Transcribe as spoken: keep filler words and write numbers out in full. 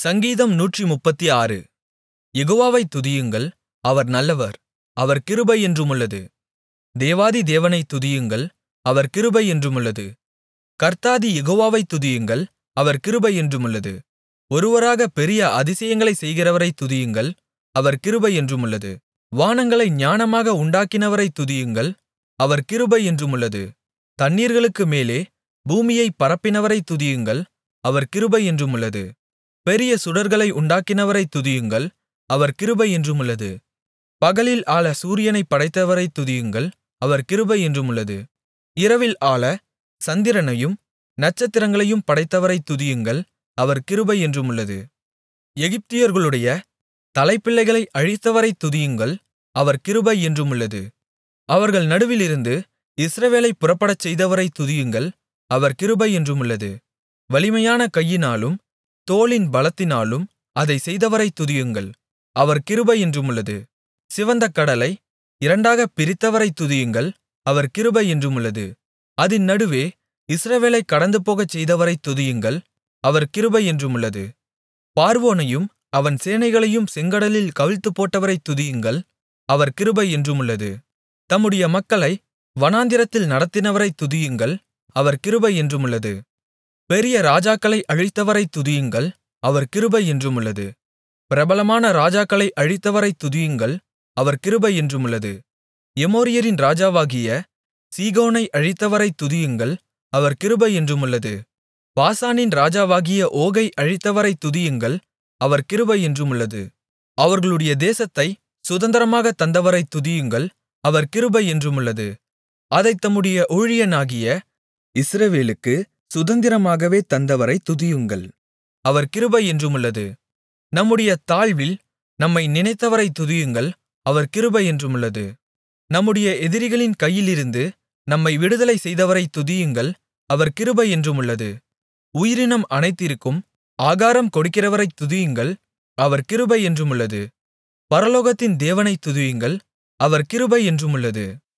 சங்கீதம் நூற்றுமுப்பத்தாறு. யெகோவாவைத் துதியுங்கள், அவர் நல்லவர், அவர் கிருபை என்றுமுள்ளது. தேவாதி தேவனைத் துதியுங்கள், அவர் கிருபை என்றுமுள்ளது. கர்த்தாதி யெகோவாவைத் துதியுங்கள், அவர் கிருபை என்றுமுள்ளது. ஒருவராகப் பெரிய அதிசயங்களைச் செய்கிறவரைத் துதியுங்கள், அவர் கிருபை என்றுமுள்ளது. வானங்களை ஞானமாக உண்டாக்கினவரைத் துதியுங்கள், அவர் கிருபை என்றுமுள்ளது. தண்ணீர்களுக்கு மேலே பூமியைப் பரப்பினவரைத் துதியுங்கள், அவர் கிருபை என்றுமுள்ளது. பெரிய சுடர்களை உண்டாக்கினவரைத் துதியுங்கள், அவர் கிருபை என்றுமுள்ளது. பகலில் ஆள சூரியனைப் படைத்தவரைத் துதியுங்கள், அவர் கிருபை என்றுமுள்ளது. இரவில் ஆள சந்திரனையும் நட்சத்திரங்களையும் படைத்தவரைத் துதியுங்கள், அவர் கிருபை என்றுமுள்ளது. எகிப்தியர்களுடைய தலைப்பிள்ளைகளை அழித்தவரைத் துதியுங்கள், அவர் கிருபை என்றுமுள்ளது. அவர்கள் நடுவிலிருந்து இஸ்ரவேலைப் புறப்படச் செய்தவரைத் துதியுங்கள், அவர் கிருபை என்றுமுள்ளது. வலிமையான கையினாலும் தோளின் பலத்தினாலும் அதைச் செய்தவரைத் துதியுங்கள், அவர் கிருபை என்றுமுள்ளது. சிவந்த கடலை இரண்டாகப் பிரித்தவரைத் துதியுங்கள், அவர் கிருபை என்றுமுள்ளது. அதின் நடுவே இஸ்ரவேலைக் கடந்துபோகச் செய்தவரைத் துதியுங்கள், அவர் கிருபை என்றுமுள்ளது. பார்வோனையும் அவன் சேனைகளையும் செங்கடலில் கவிழ்த்துப்போட்டவரைத் துதியுங்கள், அவர் கிருபை என்றுமுள்ளது. தம்முடைய மக்களை வனாந்திரத்தில் நடத்தினவரைத் துதியுங்கள், அவர் கிருபை என்றுமுள்ளது. பெரிய ராஜாக்களை அழித்தவரைத் துதியுங்கள், அவர் கிருபை என்றுமுள்ளது. பிரபலமான ராஜாக்களை அழித்தவரைத் துதியுங்கள், அவர் கிருபை என்றுமுள்ளது. எமோரியரின் ராஜாவாகிய சீகோனை அழித்தவரைத் துதியுங்கள், அவர் கிருபை என்றுமுள்ளது. பாசானின் ராஜாவாகிய ஓகை அழித்தவரைத் துதியுங்கள், அவர் கிருபை என்றுமுள்ளது. அவர்களுடைய தேசத்தைச் சுதந்தரமாகத் தந்தவரைத் துதியுங்கள், அவர் கிருபை என்றுமுள்ளது. அதைத் தம்முடைய ஊழியனாகிய இஸ்ரவேலுக்கு சுதந்திரமாகவே தந்தவரைத் துதியுங்கள், அவர் கிருபை என்றுமுள்ளது. நம்முடைய தாழ்வில் நம்மை நினைத்தவரைத் துதியுங்கள், அவர் கிருபை என்றுமுள்ளது. நம்முடைய எதிரிகளின் கையிலிருந்து நம்மை விடுதலை செய்தவரைத் துதியுங்கள், அவர் கிருபை என்றுமுள்ளது. உயிரினம் அனைத்திற்கும் ஆகாரம் கொடுக்கிறவரைத் துதியுங்கள், அவர் கிருபை என்றுமுள்ளது. பரலோகத்தின் தேவனைத் துதியுங்கள், அவர் கிருபை என்றுமுள்ளது.